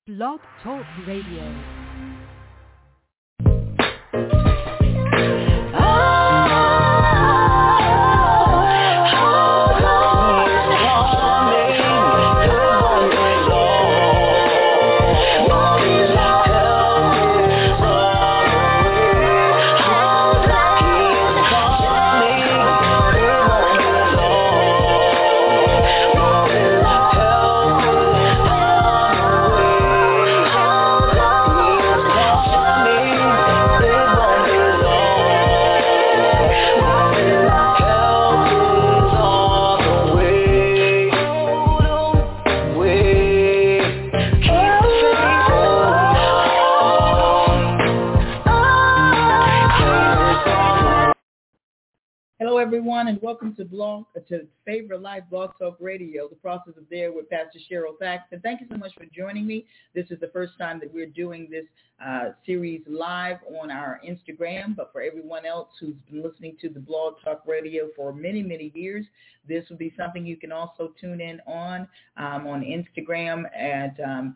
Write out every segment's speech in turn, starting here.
Blog Talk Radio. Everyone, and welcome to Favor Life Blog Talk Radio, the process of there with Pastor Cheryl Thaxton. Thank you so much for joining me. This is the first time that we're doing this series live on our Instagram, but for everyone else who's been listening to the Blog Talk Radio for many, many years, this will be something you can also tune in on Instagram at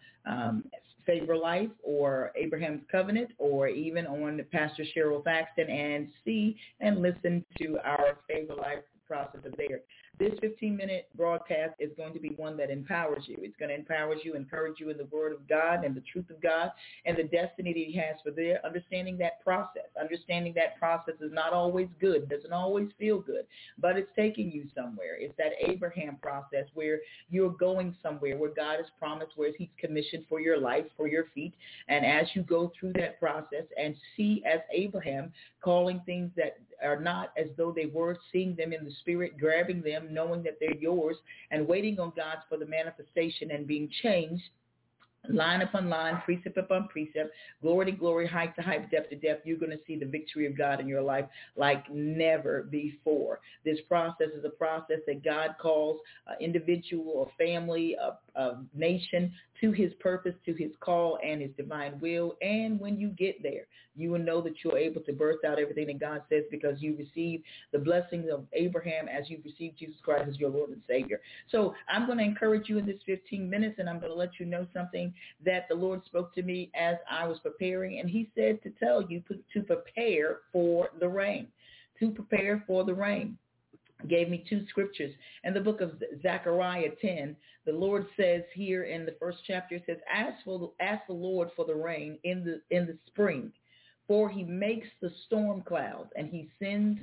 Favor Life or Abraham's Covenant, or even on Pastor Cheryl Thaxton, and see and listen to our Favor Life process of there. This 15-minute broadcast is going to be one that empowers you. It's going to empower you, encourage you in the Word of God and the truth of God and the destiny that He has for there. Understanding that process is not always good, doesn't always feel good, but it's taking you somewhere. It's that Abraham process where you're going somewhere, where God has promised, where He's commissioned for your life, for your feet. And as you go through that process and see as Abraham, calling things that are not as though they were, seeing them in the spirit, grabbing them, knowing that they're yours, and waiting on God for the manifestation and being changed, line upon line, precept upon precept, glory to glory, height to height, depth to depth. You're going to see the victory of God in your life like never before. This process is a process that God calls an individual, a family, a nation to His purpose, to His call, and His divine will. And when you get there, you will know that you're able to birth out everything that God says, because you receive the blessings of Abraham as you've received Jesus Christ as your Lord and Savior. So I'm going to encourage you in this 15 minutes, and I'm going to let you know something that the Lord spoke to me as I was preparing. And He said to tell you to prepare for the rain, to prepare for the rain. Gave me two scriptures. In the book of Zechariah 10, the Lord says here in the first chapter, it says, ask the Lord for the rain in the spring, for He makes the storm clouds, and He sends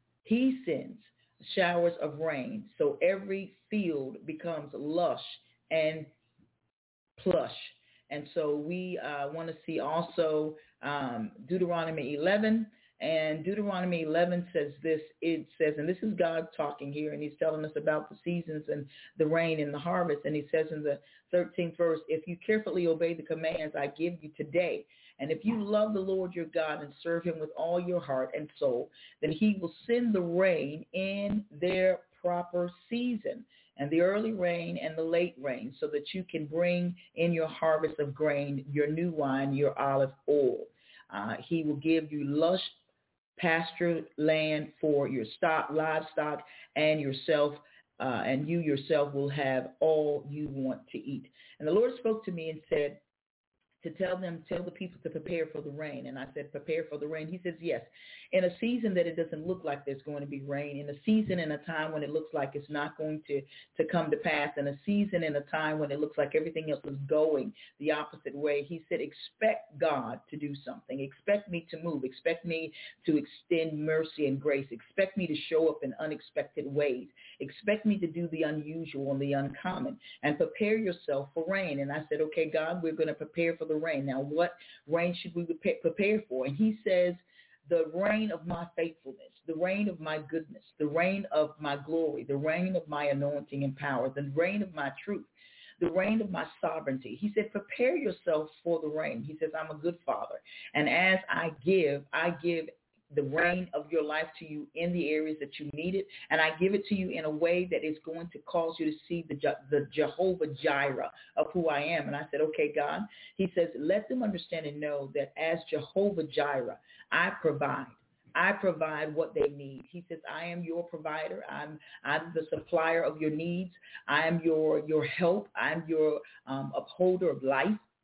showers of rain, so every field becomes lush and plush. And so we want to see also Deuteronomy 11. And Deuteronomy 11 says this, it says, and this is God talking here, and He's telling us about the seasons and the rain and the harvest. And He says in the 13th verse, if you carefully obey the commands I give you today, and if you love the Lord your God and serve Him with all your heart and soul, then He will send the rain in their proper season, and the early rain and the late rain, so that you can bring in your harvest of grain, your new wine, your olive oil. He will give you lush pasture land for your livestock, and yourself, and you yourself will have all you want to eat. And the Lord spoke to me and said to tell the people to prepare for the rain. And I said, prepare for the rain. He says, yes, in a season that it doesn't look like there's going to be rain, in a season and a time when it looks like it's not going to come to pass, in a season and a time when it looks like everything else is going the opposite way. He said, expect God to do something. Expect me to move. Expect me to extend mercy and grace. Expect me to show up in unexpected ways. Expect me to do the unusual and the uncommon, and prepare yourself for rain. And I said, okay, God, we're going to prepare for the rain. Now, what rain should we prepare for? And He says, the rain of my faithfulness, the rain of my goodness, the rain of my glory, the rain of my anointing and power, the rain of my truth, the rain of my sovereignty. He said, prepare yourself for the rain. He says, I'm a good Father. And as I give the rain of your life to you in the areas that you need it, and I give it to you in a way that is going to cause you to see the Jehovah Jireh of who I am. And I said, okay, God. He says, let them understand and know that as Jehovah Jireh, I provide. I provide what they need. He says, I am your provider. I'm the supplier of your needs. I am your help. I'm your upholder of life.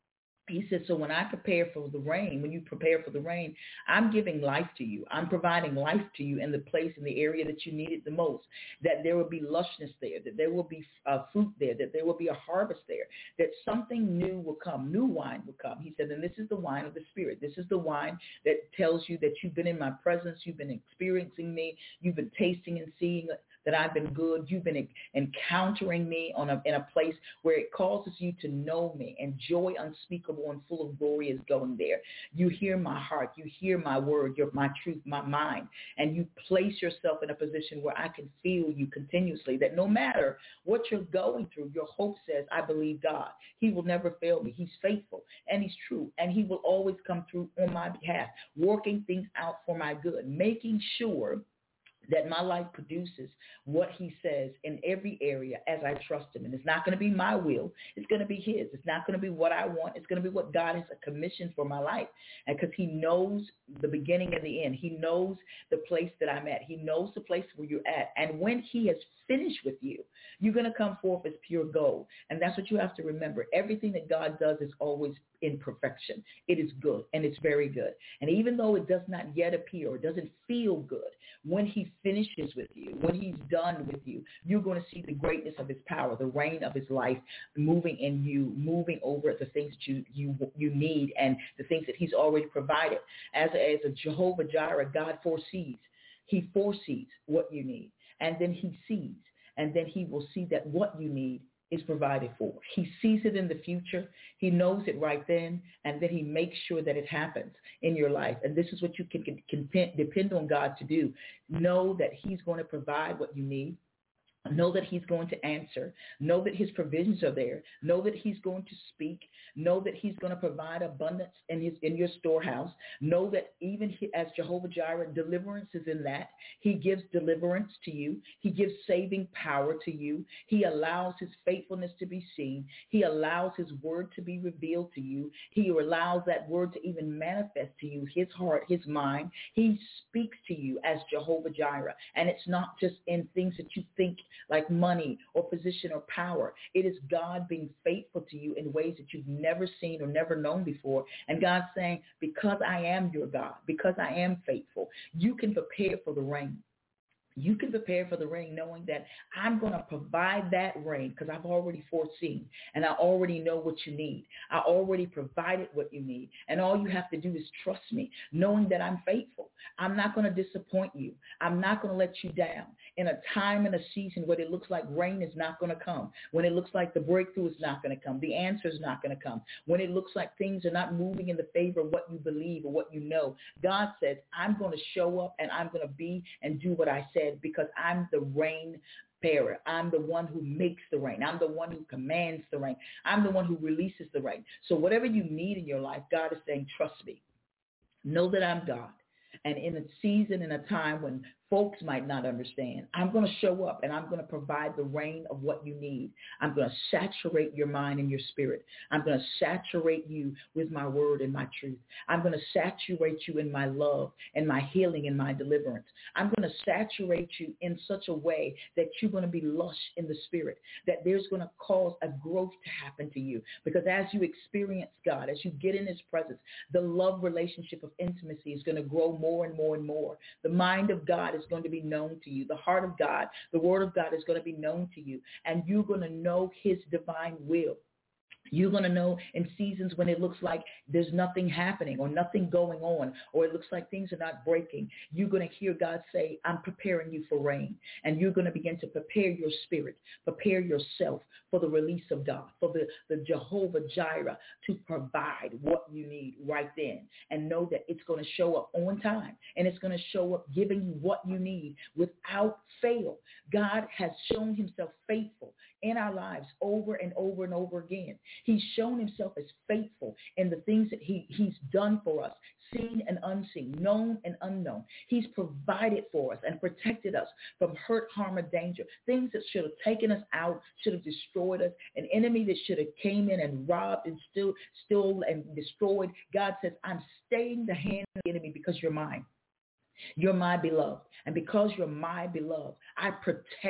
He said, so when I prepare for the rain, when you prepare for the rain, I'm giving life to you. I'm providing life to you in the place, in the area that you need it the most, that there will be lushness there, that there will be fruit there, that there will be a harvest there, that something new will come, new wine will come. He said, and this is the wine of the Spirit. This is the wine that tells you that you've been in my presence, you've been experiencing me, you've been tasting and seeing that I've been good. You've been encountering me in a place where it causes you to know me, and joy unspeakable and full of glory is going there. You hear my heart. You hear my word, my truth, my mind, and you place yourself in a position where I can feel you continuously, that no matter what you're going through, your hope says, I believe God. He will never fail me. He's faithful and he's true, and he will always come through on my behalf, working things out for my good, making sure that my life produces what he says in every area as I trust him. And it's not going to be my will. It's going to be his. It's not going to be what I want. It's going to be what God has commissioned for my life. And because he knows the beginning and the end. He knows the place that I'm at. He knows the place where you're at. And when he has finished with you, you're going to come forth as pure gold. And that's what you have to remember. Everything that God does is always in perfection. It is good, and it's very good. And even though it does not yet appear or doesn't feel good, when he finishes with you, when he's done with you, you're going to see the greatness of his power, the reign of his life moving in you, moving over the things that you need and the things that he's already provided. As a Jehovah Jireh, God foresees. He foresees what you need, and then he sees, and then he will see that what you need is provided for. He sees it in the future. He knows it right then, and then he makes sure that it happens in your life. And this is what you can depend on God to do. Know that he's going to provide what you need. Know that he's going to answer. Know that his provisions are there. Know that he's going to speak. Know that he's going to provide abundance in your storehouse. Know that even as Jehovah Jireh, deliverance is in that. He gives deliverance to you. He gives saving power to you. He allows his faithfulness to be seen. He allows his word to be revealed to you. He allows that word to even manifest to you, his heart, his mind. He speaks to you as Jehovah Jireh. And it's not just in things that you think like money or position or power. It is God being faithful to you in ways that you've never seen or never known before. And God's saying, because I am your God, because I am faithful, you can prepare for the rain. You can prepare for the rain knowing that I'm going to provide that rain because I've already foreseen and I already know what you need. I already provided what you need. And all you have to do is trust me, knowing that I'm faithful. I'm not going to disappoint you. I'm not going to let you down. In a time and a season where it looks like rain is not going to come, when it looks like the breakthrough is not going to come, the answer is not going to come, when it looks like things are not moving in the favor of what you believe or what you know, God says, I'm going to show up and I'm going to be and do what I said, because I'm the rain bearer. I'm the one who makes the rain. I'm the one who commands the rain. I'm the one who releases the rain. So whatever you need in your life, God is saying, trust me. Know that I'm God. And in a season, in a time when folks might not understand, I'm going to show up and I'm going to provide the rain of what you need. I'm going to saturate your mind and your spirit. I'm going to saturate you with my word and my truth. I'm going to saturate you in my love and my healing and my deliverance. I'm going to saturate you in such a way that you're going to be lush in the spirit, that there's going to cause a growth to happen to you. Because as you experience God, as you get in his presence, the love relationship of intimacy is going to grow more and more and more. The mind of God is going to be known to you. The heart of God, the word of God is going to be known to you. And you're going to know his divine will. You're going to know in seasons when it looks like there's nothing happening or nothing going on, or it looks like things are not breaking. You're going to hear God say, I'm preparing you for rain. And you're going to begin to prepare your spirit, prepare yourself for the release of God, for the Jehovah Jireh to provide what you need right then. And know that it's going to show up on time, and it's going to show up giving you what you need without fail. God has shown himself faithful in our lives over and over and over again. He's shown himself as faithful in the things that he's done for us, seen and unseen, known and unknown. He's provided for us and protected us from hurt, harm, or danger. Things that should have taken us out, should have destroyed us, an enemy that should have came in and robbed and stole and destroyed. God says, I'm staying the hand of the enemy because you're mine. You're my beloved. And because you're my beloved, I protect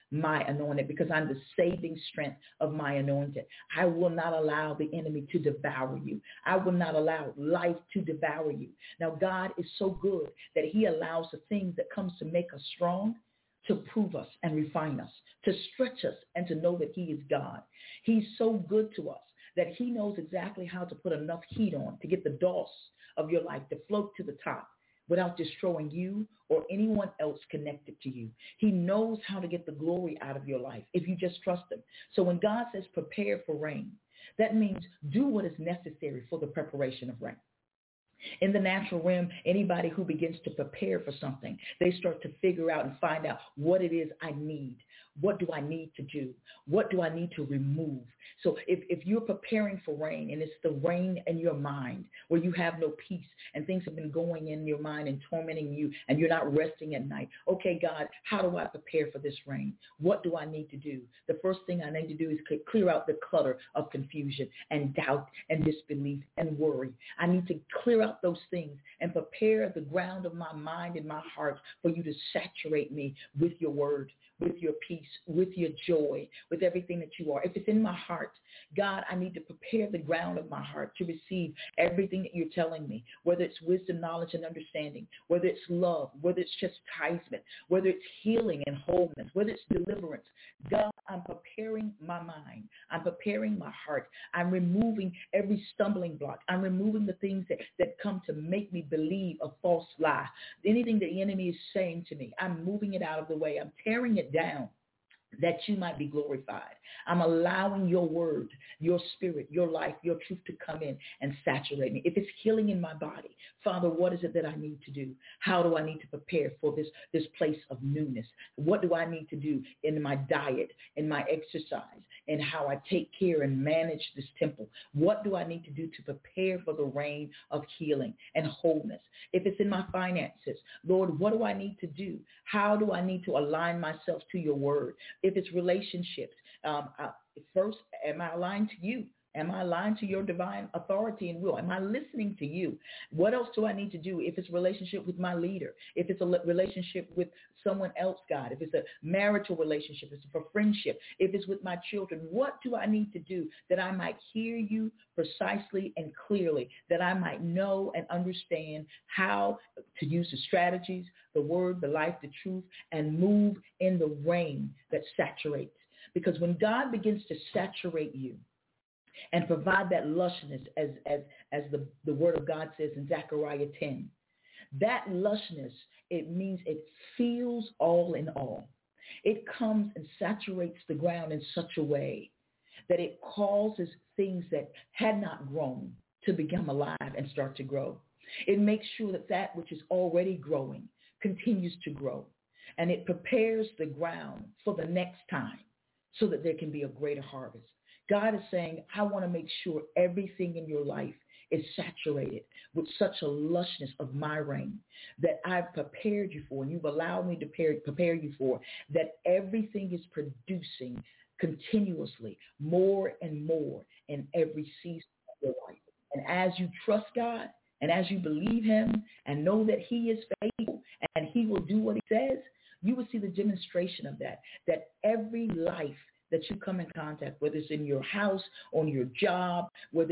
my anointed, because I'm the saving strength of my anointed. I will not allow the enemy to devour you. I will not allow life to devour you. Now, God is so good that he allows the things that comes to make us strong to prove us and refine us, to stretch us and to know that he is God. He's so good to us that he knows exactly how to put enough heat on to get the DOS of your life to float to the top without destroying you or anyone else connected to you. He knows how to get the glory out of your life if you just trust him. So when God says prepare for rain, that means do what is necessary for the preparation of rain. In the natural realm, anybody who begins to prepare for something, they start to figure out and find out what it is I need. What do I need to do? What do I need to remove? So if you're preparing for rain and it's the rain in your mind where you have no peace and things have been going in your mind and tormenting you and you're not resting at night, okay, God, how do I prepare for this rain? What do I need to do? The first thing I need to do is clear out the clutter of confusion and doubt and disbelief and worry. I need to clear out those things and prepare the ground of my mind and my heart for you to saturate me with your word, with your peace, with your joy, with everything that you are. If it's in my heart, God, I need to prepare the ground of my heart to receive everything that you're telling me, whether it's wisdom, knowledge, and understanding, whether it's love, whether it's chastisement, whether it's healing and wholeness, whether it's deliverance. God, I'm preparing my mind. I'm preparing my heart. I'm removing every stumbling block. I'm removing the things that come to make me believe a false lie. Anything the enemy is saying to me, I'm moving it out of the way. I'm tearing it down that you might be glorified. I'm allowing your word, your spirit, your life, your truth to come in and saturate me. If it's healing in my body, Father, what is it that I need to do? How do I need to prepare for this place of newness? What do I need to do in my diet, in my exercise, and how I take care and manage this temple? What do I need to do to prepare for the reign of healing and wholeness? If it's in my finances, Lord, what do I need to do? How do I need to align myself to your word? If it's relationships, first, am I aligned to you? Am I aligned to your divine authority and will? Am I listening to you? What else do I need to do if it's a relationship with my leader? If it's a relationship with someone else, God? If it's a marital relationship, if it's for friendship, if it's with my children, what do I need to do that I might hear you precisely and clearly, that I might know and understand how to use the strategies, the word, the life, the truth, and move in the rain that saturates? Because when God begins to saturate you, and provide that lushness, as the word of God says in Zechariah 10. That lushness, it means it fills all in all. It comes and saturates the ground in such a way that it causes things that had not grown to become alive and start to grow. It makes sure that which is already growing continues to grow. And it prepares the ground for the next time so that there can be a greater harvest. God is saying, I want to make sure everything in your life is saturated with such a lushness of my reign that I've prepared you for, and you've allowed me to prepare you for, that everything is producing continuously more and more in every season of your life. And as you trust God, and as you believe him and know that he is faithful and he will do what he says, you will see the demonstration of that every life that you come in contact, whether it's in your house, on your job, whether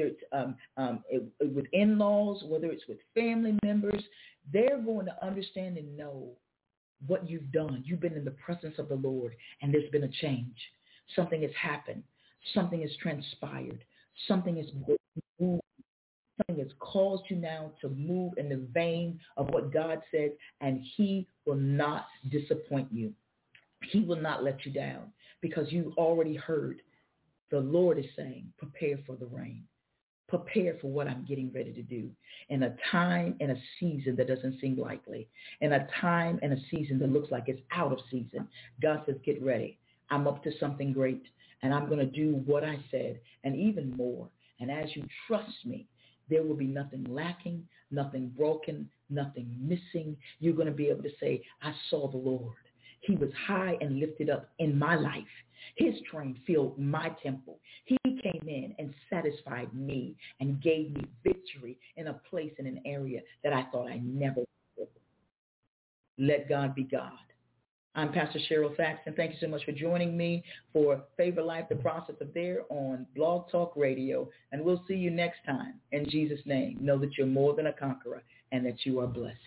it's with in-laws, whether it's with family members, they're going to understand and know what you've done. You've been in the presence of the Lord, and there's been a change. Something has happened. Something has transpired. Something has moved. Something has caused you now to move in the vein of what God said, and he will not disappoint you. He will not let you down, because you already heard the Lord is saying, prepare for the rain. Prepare for what I'm getting ready to do in a time and a season that doesn't seem likely, in a time and a season that looks like it's out of season. God says, get ready. I'm up to something great, and I'm going to do what I said and even more. And as you trust me, there will be nothing lacking, nothing broken, nothing missing. You're going to be able to say, I saw the Lord. He was high and lifted up in my life. His train filled my temple. He came in and satisfied me and gave me victory in a place, in an area that I thought I never would. Let God be God. I'm Pastor Cheryl Faxon. Thank you so much for joining me for Favor Life, the Process of There on Blog Talk Radio. And we'll see you next time. In Jesus' name, know that you're more than a conqueror and that you are blessed.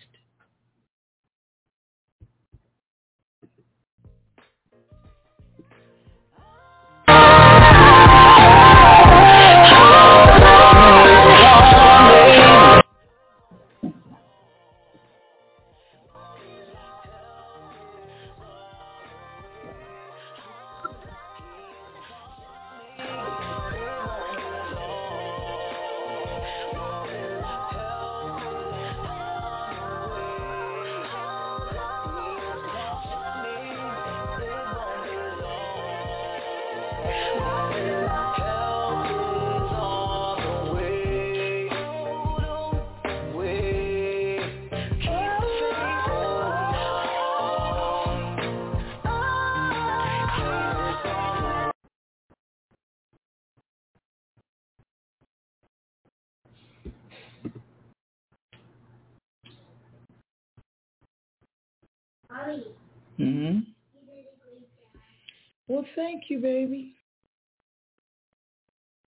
Mm-hmm. Well, thank you, baby.